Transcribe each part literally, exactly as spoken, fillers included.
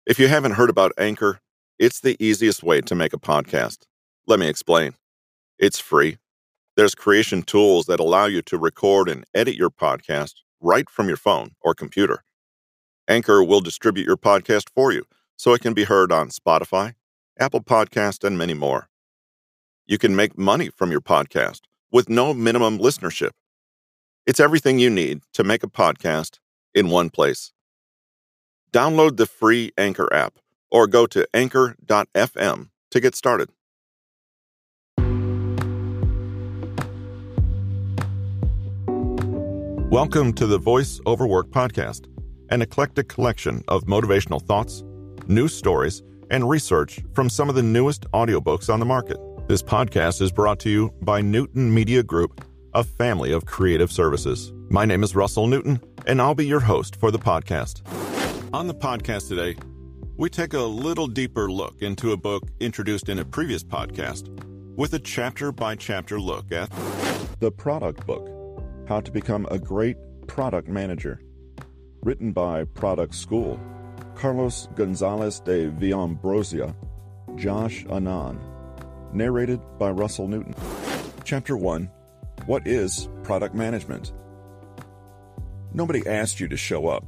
If you haven't heard about Anchor, it's the easiest way to make a podcast. Let me explain. It's free. There's creation tools that allow you to record and edit your podcast right from your phone or computer. Anchor will distribute your podcast for you so it can be heard on Spotify, Apple Podcast, and many more. You can make money from your podcast with no minimum listenership. It's everything you need to make a podcast in one place. Download the free Anchor app or go to anchor dot f m to get started. Welcome to the Voice Over Work podcast, an eclectic collection of motivational thoughts, news stories, and research from some of the newest audiobooks on the market. This podcast is brought to you by Newton Media Group, a family of creative services. My name is Russell Newton, and I'll be your host for the podcast. On the podcast today, we take a little deeper look into a book introduced in a previous podcast with a chapter-by-chapter look at The Product Book, How to Become a Great Product Manager, written by Product School, Carlos Gonzalez de Villambrosia, Josh Anand, narrated by Russell Newton. Chapter one, What is Product Management? Nobody asked you to show up.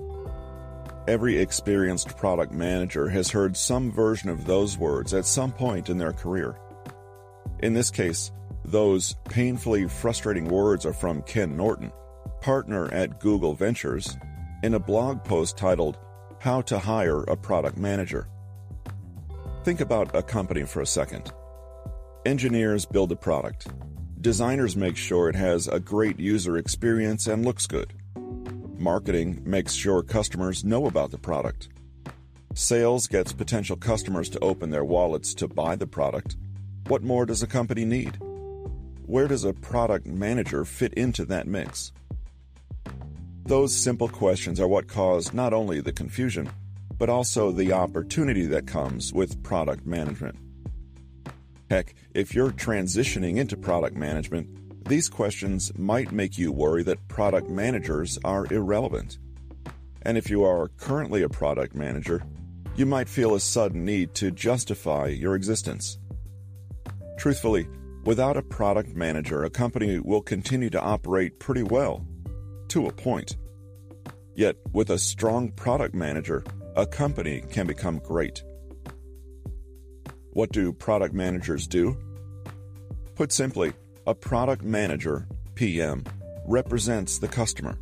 Every experienced product manager has heard some version of those words at some point in their career. In this case, those painfully frustrating words are from Ken Norton, partner at Google Ventures, in a blog post titled, How to Hire a Product Manager. Think about a company for a second. Engineers build a product. Designers make sure it has a great user experience and looks good. Marketing makes sure customers know about the product. Sales gets potential customers to open their wallets to buy the product. What more does a company need? Where does a product manager fit into that mix? Those simple questions are what cause not only the confusion, but also the opportunity that comes with product management. Heck, if you're transitioning into product management, these questions might make you worry that product managers are irrelevant. And if you are currently a product manager, you might feel a sudden need to justify your existence. Truthfully, without a product manager, a company will continue to operate pretty well, to a point. Yet, with a strong product manager, a company can become great. What do product managers do? Put simply, a product manager, P M, represents the customer.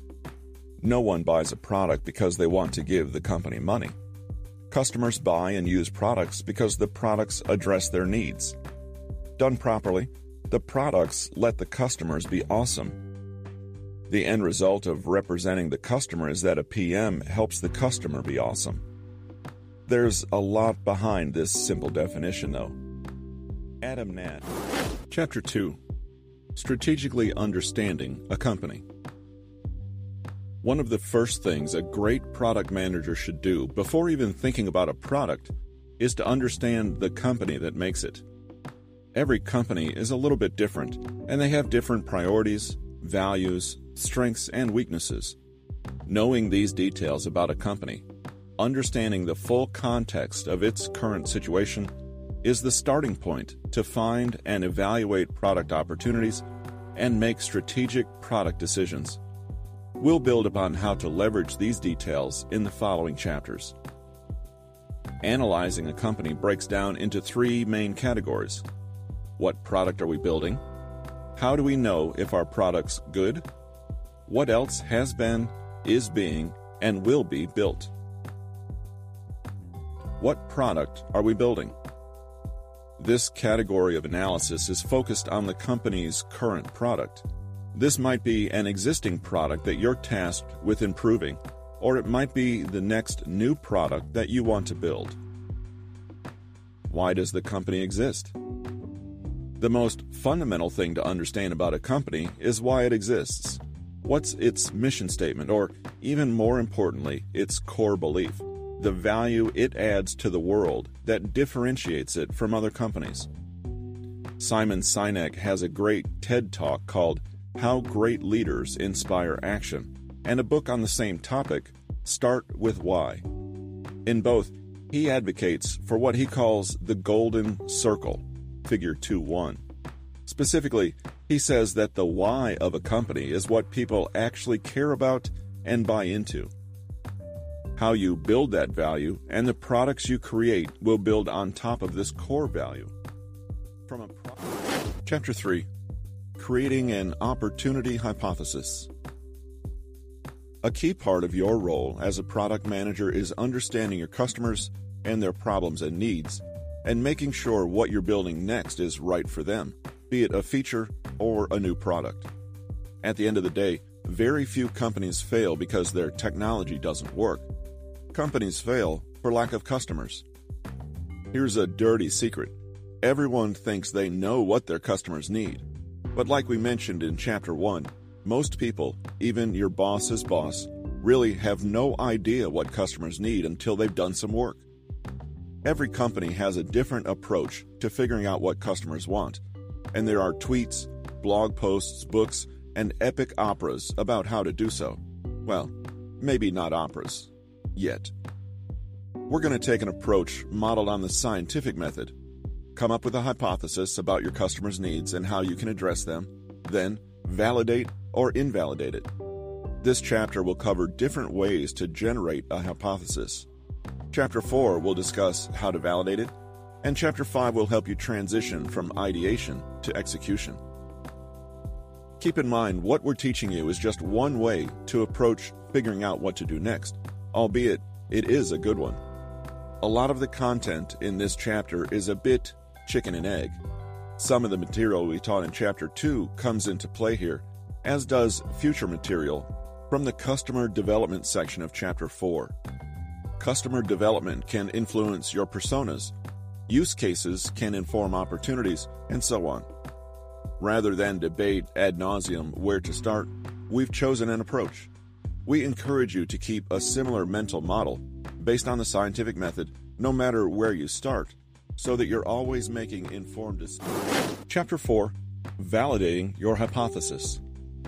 No one buys a product because they want to give the company money. Customers buy and use products because the products address their needs. Done properly, the products let the customers be awesome. The end result of representing the customer is that a P M helps the customer be awesome. There's a lot behind this simple definition, though. Adam Natt. Chapter two, Strategically Understanding a Company. One of the first things a great product manager should do before even thinking about a product is to understand the company that makes it. Every company is a little bit different, and they have different priorities, values, strengths, and weaknesses. Knowing these details about a company, understanding the full context of its current situation, is the starting point to find and evaluate product opportunities and make strategic product decisions. We'll build upon how to leverage these details in the following chapters. Analyzing a company breaks down into three main categories. What product are we building? How do we know if our product's good? What else has been, is being, and will be built? What product are we building? This category of analysis is focused on the company's current product. This might be an existing product that you're tasked with improving, or it might be the next new product that you want to build. Why does the company exist? The most fundamental thing to understand about a company is why it exists. What's its mission statement, or even more importantly, its core belief? The value it adds to the world that differentiates it from other companies. Simon Sinek has a great TED Talk called How Great Leaders Inspire Action, and a book on the same topic, Start with Why. In both, he advocates for what he calls the golden circle, figure two one. Specifically, he says that the why of a company is what people actually care about and buy into. How you build that value and the products you create will build on top of this core value. From a pro- Chapter three, Creating an Opportunity Hypothesis. A key part of your role as a product manager is understanding your customers and their problems and needs, and making sure what you're building next is right for them, be it a feature or a new product. At the end of the day, very few companies fail because their technology doesn't work. Companies fail for lack of customers. Here's a dirty secret. Everyone thinks they know what their customers need. But like we mentioned in Chapter one, most people, even your boss's boss, really have no idea what customers need until they've done some work. Every company has a different approach to figuring out what customers want, and there are tweets, blog posts, books, and epic operas about how to do so. Well, maybe not operas. Yet. We're going to take an approach modeled on the scientific method. Come up with a hypothesis about your customers' needs and how you can address them, then validate or invalidate it. This chapter will cover different ways to generate a hypothesis. Chapter four will discuss how to validate it, and Chapter five will help you transition from ideation to execution. Keep in mind, what we're teaching you is just one way to approach figuring out what to do next, albeit it is a good one. A lot of the content in this chapter is a bit chicken and egg. Some of the material we taught in Chapter two comes into play here, as does future material from the customer development section of Chapter four. Customer development can influence your personas, use cases can inform opportunities, and so on. Rather than debate ad nauseum where to start, we've chosen an approach. We encourage you to keep a similar mental model based on the scientific method no matter where you start, so that you're always making informed decisions. Chapter four, Validating Your Hypothesis.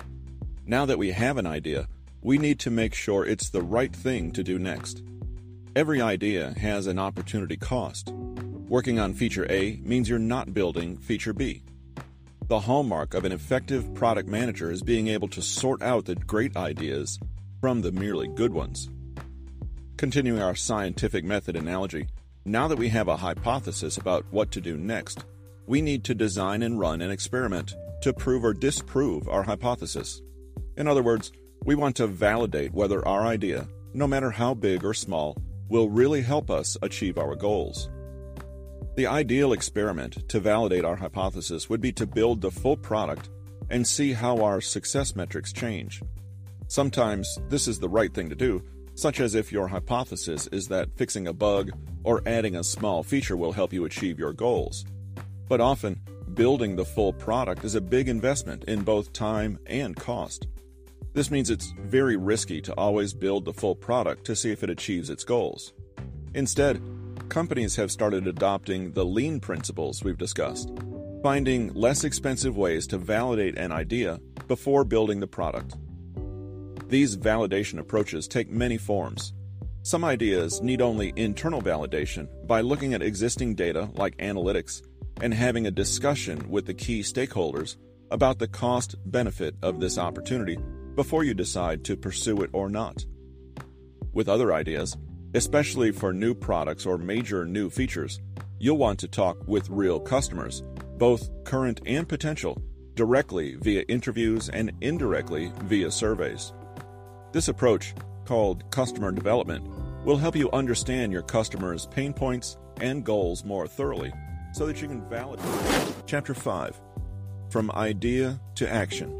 Now that we have an idea, we need to make sure it's the right thing to do next. Every idea has an opportunity cost. Working on feature A means you're not building feature B. The hallmark of an effective product manager is being able to sort out the great ideas from the merely good ones. Continuing our scientific method analogy, now that we have a hypothesis about what to do next, we need to design and run an experiment to prove or disprove our hypothesis. In other words, we want to validate whether our idea, no matter how big or small, will really help us achieve our goals. The ideal experiment to validate our hypothesis would be to build the full product and see how our success metrics change. Sometimes this is the right thing to do, such as if your hypothesis is that fixing a bug or adding a small feature will help you achieve your goals. But often, building the full product is a big investment in both time and cost. This means it's very risky to always build the full product to see if it achieves its goals. Instead, companies have started adopting the lean principles we've discussed, finding less expensive ways to validate an idea before building the product. These validation approaches take many forms. Some ideas need only internal validation by looking at existing data like analytics and having a discussion with the key stakeholders about the cost-benefit of this opportunity before you decide to pursue it or not. With other ideas, especially for new products or major new features, you'll want to talk with real customers, both current and potential, directly via interviews and indirectly via surveys. This approach, called customer development, will help you understand your customers' pain points and goals more thoroughly so that you can validate. Chapter five, From Idea to Action.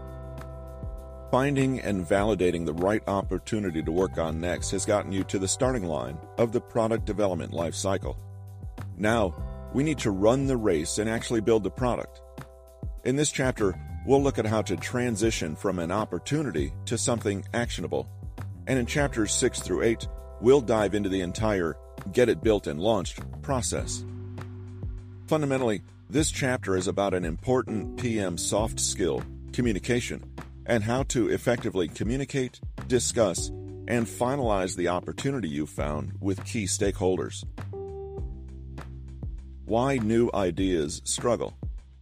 Finding and validating the right opportunity to work on next has gotten you to the starting line of the product development life cycle. Now, we need to run the race and actually build the product. In this chapter, we'll look at how to transition from an opportunity to something actionable. And in chapters six through eight, we'll dive into the entire get it built and launched process. Fundamentally, this chapter is about an important P M soft skill, communication, and how to effectively communicate, discuss, and finalize the opportunity you found with key stakeholders. Why new ideas struggle.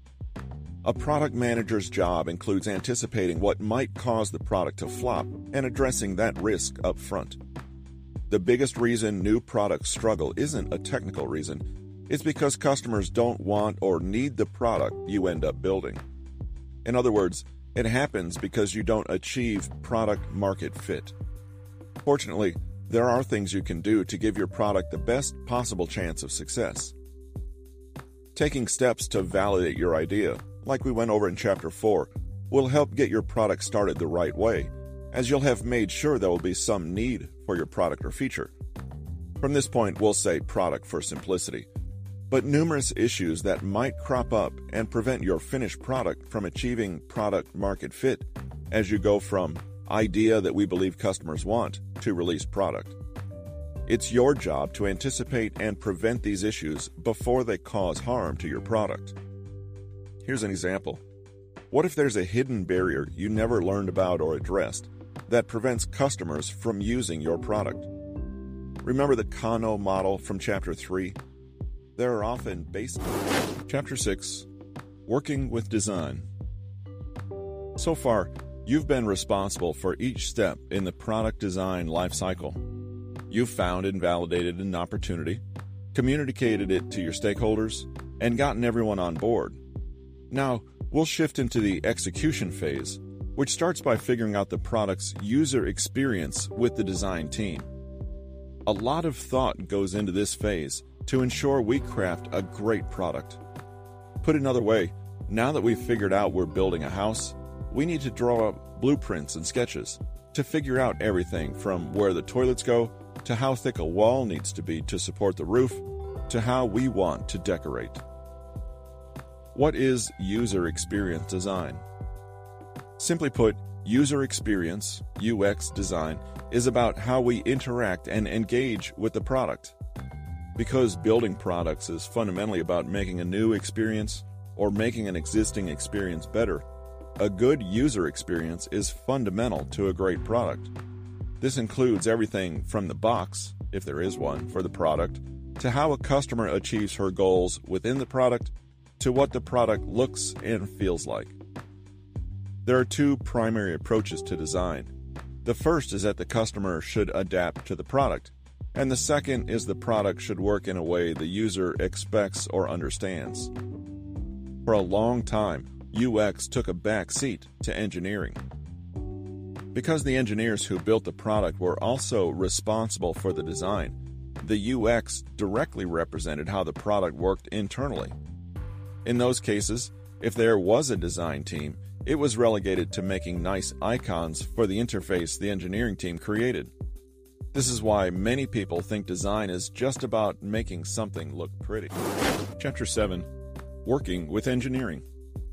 A product manager's job includes anticipating what might cause the product to flop and addressing that risk up front. The biggest reason new products struggle isn't a technical reason. It's because customers don't want or need the product you end up building. In other words, it happens because you don't achieve product market fit. Fortunately, there are things you can do to give your product the best possible chance of success. Taking steps to validate your idea, like we went over in Chapter four, will help get your product started the right way, as you'll have made sure there will be some need for your product or feature. From this point, we'll say product for simplicity, but numerous issues that might crop up and prevent your finished product from achieving product market fit as you go from idea that we believe customers want to release product. It's your job to anticipate and prevent these issues before they cause harm to your product. Here's an example. What if there's a hidden barrier you never learned about or addressed that prevents customers from using your product? Remember the Kano model from Chapter three? There are often basic... Chapter six, Working with Design. So far, you've been responsible for each step in the product design lifecycle. You've found and validated an opportunity, communicated it to your stakeholders, and gotten everyone on board. Now, we'll shift into the execution phase, which starts by figuring out the product's user experience with the design team. A lot of thought goes into this phase to ensure we craft a great product. Put another way, now that we've figured out we're building a house, we need to draw up blueprints and sketches to figure out everything from where the toilets go to how thick a wall needs to be to support the roof, to how we want to decorate. What is user experience design? Simply put, user experience, U X design, is about how we interact and engage with the product. Because building products is fundamentally about making a new experience or making an existing experience better, a good user experience is fundamental to a great product. This includes everything from the box, if there is one, for the product, to how a customer achieves her goals within the product, to what the product looks and feels like. There are two primary approaches to design. The first is that the customer should adapt to the product, and the second is the product should work in a way the user expects or understands. For a long time, U X took a back seat to engineering. Because the engineers who built the product were also responsible for the design, the U X directly represented how the product worked internally. In those cases, if there was a design team, it was relegated to making nice icons for the interface the engineering team created. This is why many people think design is just about making something look pretty. Chapter seven, Working with Engineering.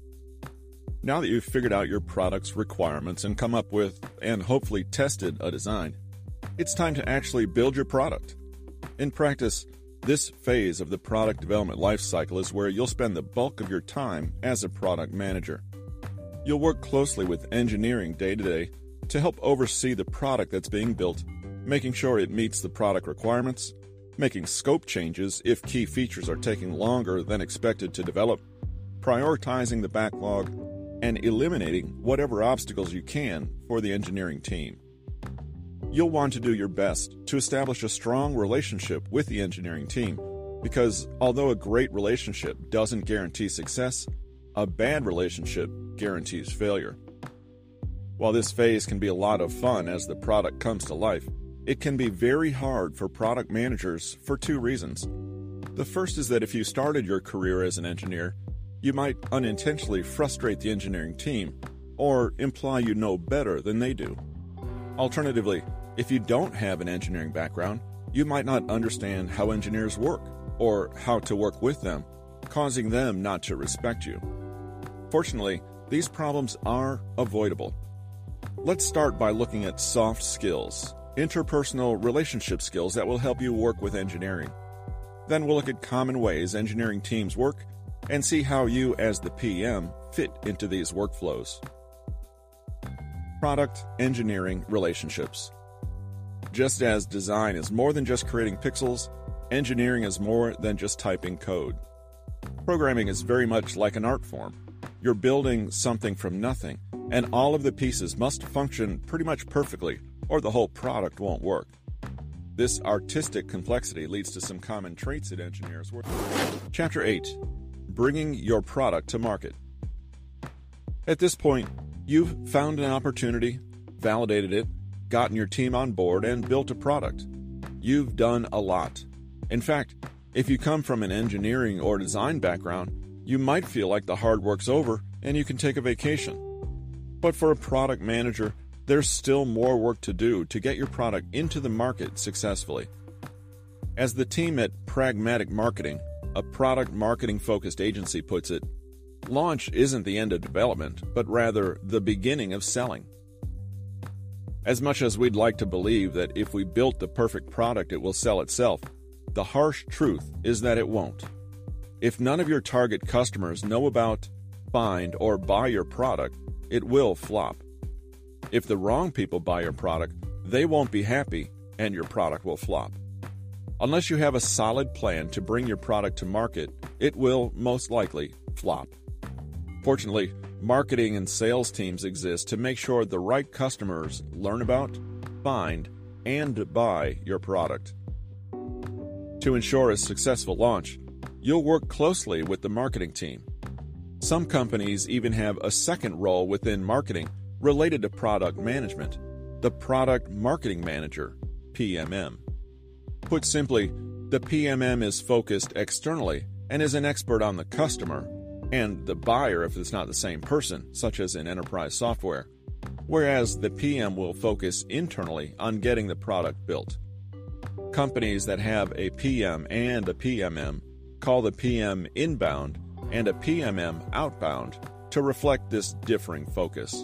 Now that you've figured out your product's requirements and come up with, and hopefully tested, a design, it's time to actually build your product. In practice, this phase of the product development lifecycle is where you'll spend the bulk of your time as a product manager. You'll work closely with engineering day to day to help oversee the product that's being built, making sure it meets the product requirements, making scope changes if key features are taking longer than expected to develop, prioritizing the backlog, and eliminating whatever obstacles you can for the engineering team. You'll want to do your best to establish a strong relationship with the engineering team, because although a great relationship doesn't guarantee success, a bad relationship guarantees failure. While this phase can be a lot of fun as the product comes to life, it can be very hard for product managers for two reasons. The first is that if you started your career as an engineer, you might unintentionally frustrate the engineering team or imply you know better than they do. Alternatively, if you don't have an engineering background, you might not understand how engineers work or how to work with them, causing them not to respect you. Fortunately, these problems are avoidable. Let's start by looking at soft skills, interpersonal relationship skills that will help you work with engineering. Then we'll look at common ways engineering teams work and see how you, as the P M, fit into these workflows. Product engineering relationships. Just as design is more than just creating pixels, engineering is more than just typing code. Programming is very much like an art form. You're building something from nothing, and all of the pieces must function pretty much perfectly, or the whole product won't work. This artistic complexity leads to some common traits that engineers work with. Chapter eight. Bringing your product to market. At this point, you've found an opportunity, validated it, gotten your team on board, and built a product. You've done a lot. In fact, if you come from an engineering or design background, you might feel like the hard work's over and you can take a vacation. But for a product manager, there's still more work to do to get your product into the market successfully. As the team at Pragmatic Marketing, a product marketing-focused agency, puts it, launch isn't the end of development, but rather the beginning of selling. As much as we'd like to believe that if we built the perfect product it will sell itself, the harsh truth is that it won't. If none of your target customers know about, find, or buy your product, it will flop. If the wrong people buy your product, they won't be happy and your product will flop. Unless you have a solid plan to bring your product to market, it will most likely flop. Fortunately, marketing and sales teams exist to make sure the right customers learn about, find, and buy your product. To ensure a successful launch, you'll work closely with the marketing team. Some companies even have a second role within marketing related to product management, the Product Marketing Manager, P M M. Put simply, the P M M is focused externally and is an expert on the customer and the buyer if it's not the same person, such as in enterprise software, whereas the P M will focus internally on getting the product built. Companies that have a P M and a P M M call the P M inbound and a P M M outbound to reflect this differing focus.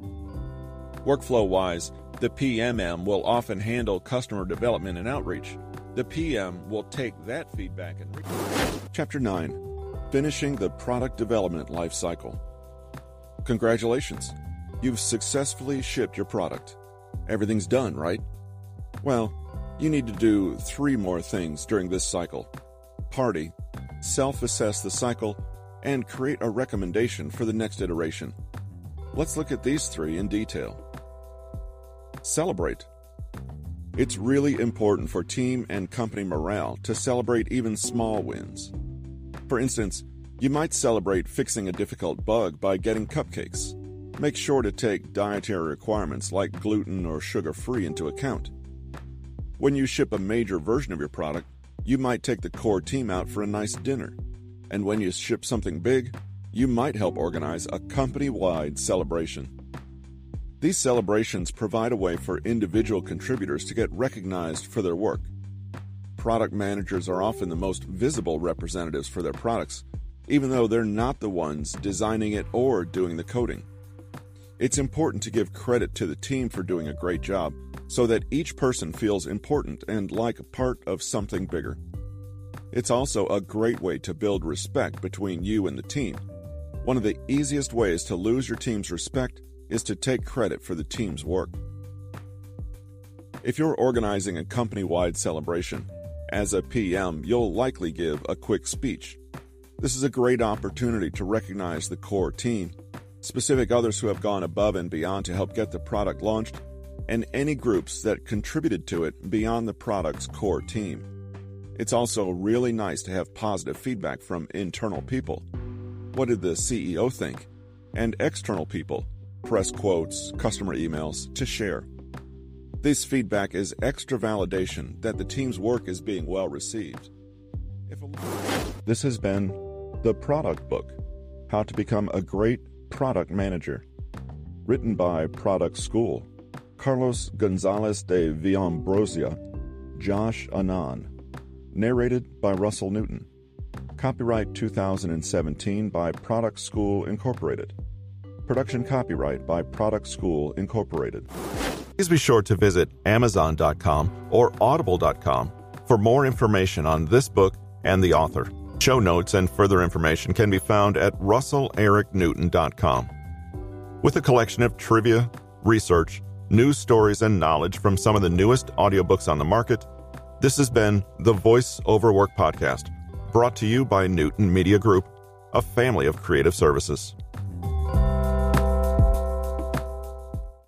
Workflow-wise, the P M M will often handle customer development and outreach. The P M will take that feedback and... Re- Chapter nine. Finishing the Product Development Lifecycle. Congratulations! You've successfully shipped your product. Everything's done, right? Well, you need to do three more things during this cycle. Party, self-assess the cycle, and create a recommendation for the next iteration. Let's look at these three in detail. Celebrate. It's really important for team and company morale to celebrate even small wins. For instance, you might celebrate fixing a difficult bug by getting cupcakes. Make sure to take dietary requirements like gluten or sugar-free into account. When you ship a major version of your product, you might take the core team out for a nice dinner. And when you ship something big, you might help organize a company-wide celebration. These celebrations provide a way for individual contributors to get recognized for their work. Product managers are often the most visible representatives for their products, even though they're not the ones designing it or doing the coding. It's important to give credit to the team for doing a great job so that each person feels important and like a part of something bigger. It's also a great way to build respect between you and the team. One of the easiest ways to lose your team's respect is to take credit for the team's work. If you're organizing a company-wide celebration, as a P M, you'll likely give a quick speech. This is a great opportunity to recognize the core team, specific others who have gone above and beyond to help get the product launched, and any groups that contributed to it beyond the product's core team. It's also really nice to have positive feedback from internal people. What did the C E O think? And external people, press quotes, customer emails, to share. This feedback is extra validation that the team's work is being well received. If a... This has been The Product Book, How to Become a Great Product Manager, written by Product School, Carlos Gonzalez de Villambrosia, Josh Anand, narrated by Russell Newton. Copyright two thousand seventeen by Product School Incorporated. Production copyright by Product School Incorporated. Please be sure to visit amazon dot com or audible dot com for more information on this book and the author. Show notes and further information can be found at russell eric newton dot com. With a collection of trivia, research, news stories, and knowledge from some of the newest audiobooks on the market. This has been the Voice Over Work podcast, brought to you by Newton Media Group, a family of creative services.